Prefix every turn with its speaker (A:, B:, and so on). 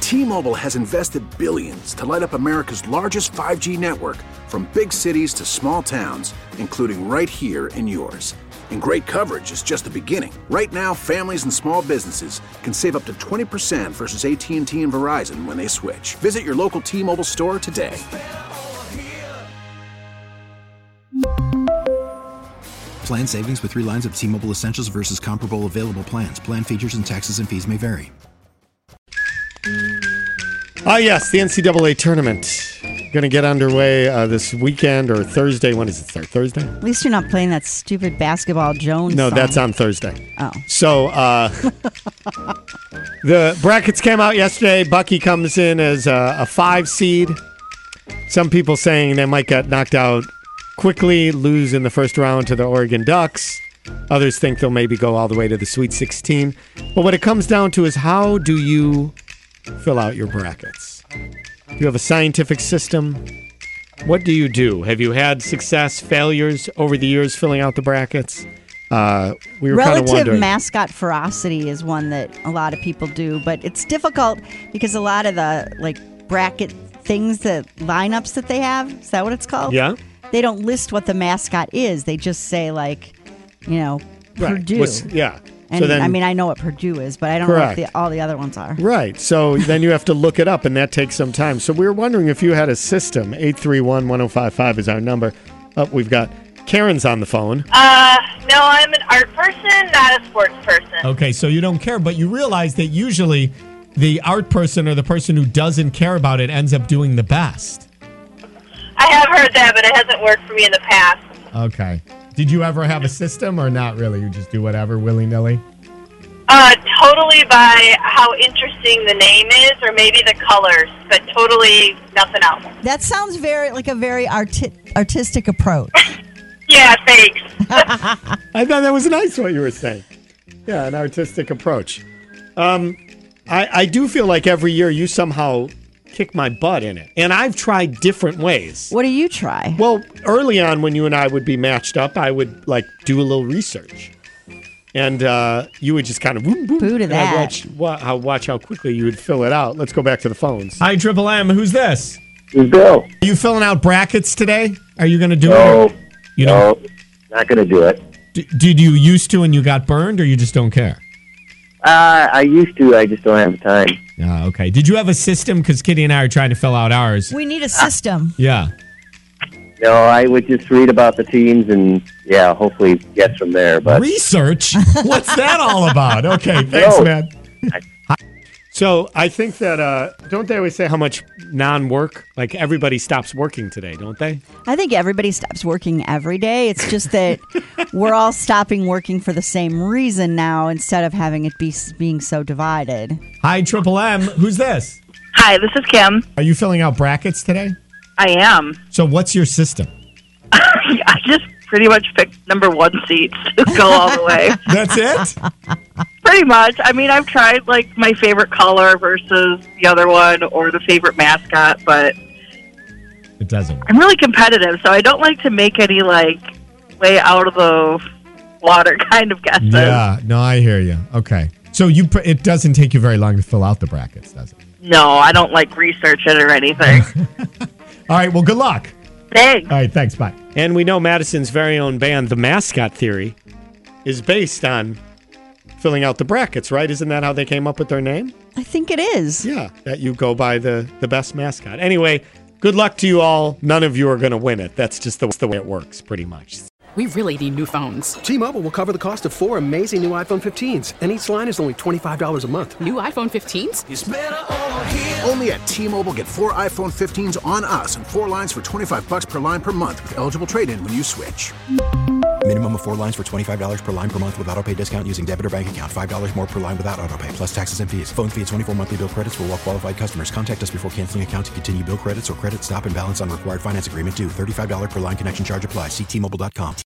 A: T-Mobile has invested billions to light up America's largest 5G network, from big cities to small towns, including right here in yours. And great coverage is just the beginning. Right now, families and small businesses can save up to 20% versus AT&T and Verizon when they switch. Visit your local T-Mobile store today.
B: Plan savings with 3 lines of T-Mobile Essentials versus comparable available plans. Plan features and taxes and fees may vary.
C: Yes, the NCAA tournament. Going to get underway this weekend or Thursday. When does it start? Thursday?
D: At least you're not playing that stupid Basketball Jones
C: No,
D: song.
C: that's on Thursday.
D: Oh.
C: So the brackets came out yesterday. Bucky comes in as a 5 seed. Some people saying they might get knocked out quickly, lose in the first round to the Oregon Ducks. Others think they'll maybe go all the way to the Sweet 16. But what it comes down to is, how do you fill out your brackets? Do you have a scientific system? What do you do? Have you had success, failures over the years filling out the brackets? We were kind of
D: Relative
C: wondering.
D: mascot ferocity is one that a lot of people do, but it's difficult because a lot of the bracket things, the lineups that they have, is that what it's called?
C: Yeah.
D: They don't list what the mascot is. They just say Purdue.
C: Yeah.
D: And
C: So then,
D: I know what Purdue is, but I don't
C: Correct.
D: know what all the other ones are.
C: Right. So then you have to look it up, and that takes some time. So we were wondering if you had a system. 831-1055 is our number. We've got Karen's on the phone.
E: No, I'm an art person, not a sports person.
F: Okay, so you don't care, but you realize that usually the art person or the person who doesn't care about it ends up doing the best.
E: I have heard that, but it hasn't worked for me in the past.
F: Okay. Did you ever have a system or not really? You just do whatever willy-nilly?
E: Totally by how interesting the name is, or maybe the colors, but totally nothing else.
D: That sounds very artistic approach.
E: Yeah, thanks.
C: I thought that was nice what you were saying. Yeah, an artistic approach. I do feel like every year you somehow kick my butt in it. And I've tried different ways.
D: What do you try?
C: Well, early on when you and I would be matched up, I would do a little research. And you would just kind of boom, boom.
D: Boo to
C: and
D: that.
C: I'd watch how quickly you would fill it out. Let's go back to the phones.
F: Hi, Triple M. Who's this?
G: It's Bill.
F: Are you filling out brackets today? Are you going to do
G: No,
F: it? You know,
G: not going to do it.
F: Did you used to and you got burned, or you just don't care?
G: I used to. I just don't have the time.
F: Okay. Did you have a system? Because Kitty and I are trying to fill out ours.
D: We need a system.
F: Yeah.
G: No, I would just read about the teams and, hopefully guess from there. But
F: Research? What's that all about? Okay, thanks,
G: No.
F: man.
C: So I think that, don't they always say how much non-work? Like everybody stops working today, don't they?
D: I think everybody stops working every day. It's just that we're all stopping working for the same reason now, instead of having it being so divided.
F: Hi, Triple M. Who's this?
E: Hi, this is Kim.
F: Are you filling out brackets today?
E: I am.
F: So what's your system?
E: I just pretty much picked number 1 seats to go all the way.
F: That's it?
E: Pretty much. I mean, I've tried my favorite color versus the other one, or the favorite mascot, but
F: It doesn't work.
E: I'm really competitive, so I don't like to make any way out of the water kind of guesses.
F: Yeah, no, I hear you. Okay. So it doesn't take you very long to fill out the brackets, does it?
E: No, I don't research it or anything.
F: All right, well, good luck.
E: Thanks.
F: All right, thanks, bye.
C: And we know Madison's very own band, The Mascot Theory, is based on filling out the brackets, right? Isn't that how they came up with their name?
D: I think it is.
C: Yeah, that you go by the best mascot. Anyway, good luck to you all. None of you are going to win it. That's just the way it works, pretty much.
H: We really need new phones.
I: T-Mobile will cover the cost of 4 amazing new iPhone 15s, and each line is only $25 a month.
H: New iPhone 15s?
A: Only at T-Mobile, get 4 iPhone 15s on us and 4 lines for $25 per line per month with eligible trade-in when you switch.
B: Minimum of 4 lines for $25 per line per month with autopay discount using debit or bank account. $5 more per line without autopay, plus taxes and fees. Phone fee at 24 monthly bill credits for well-qualified customers. Contact us before canceling account to continue bill credits or credit stop and balance on required finance agreement due. $35 per line connection charge applies. See T-Mobile.com.